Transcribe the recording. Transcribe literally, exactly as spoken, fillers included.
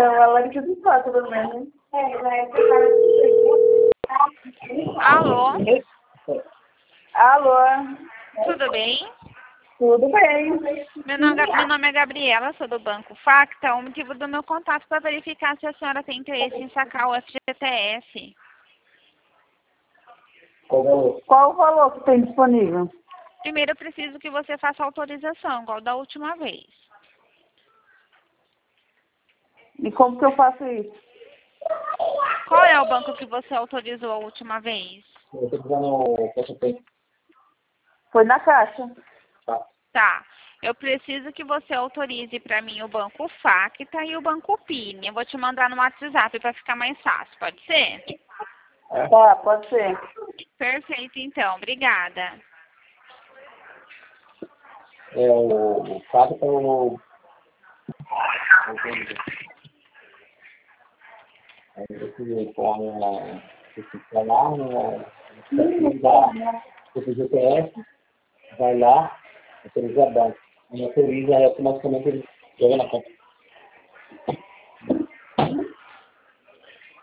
a Larissa de fato, pelo menos. Alô? Alô? Tudo bem? Tudo bem. Meu nome, meu nome é Gabriela, sou do Banco Facta. O motivo do meu contato para verificar se a senhora tem interesse em sacar o F G T S. Qual o valor? Qual o valor que tem disponível? Primeiro eu preciso que você faça autorização, igual da última vez. E como que eu faço isso? Qual é o banco que você autorizou a última vez? Eu estou usando Caixa Tem. Foi na Caixa. Tá. Tá. Eu preciso que você autorize para mim o Banco Facta e o Banco Pini. Eu vou te mandar no WhatsApp para ficar mais fácil, pode ser? É. Tá, pode ser. Perfeito, então. Obrigada. É, o Facta é o... Esse forma lá, esse lá, esse G P S, vai lá, autoriza a banca. E autoriza automaticamente ele joga na conta.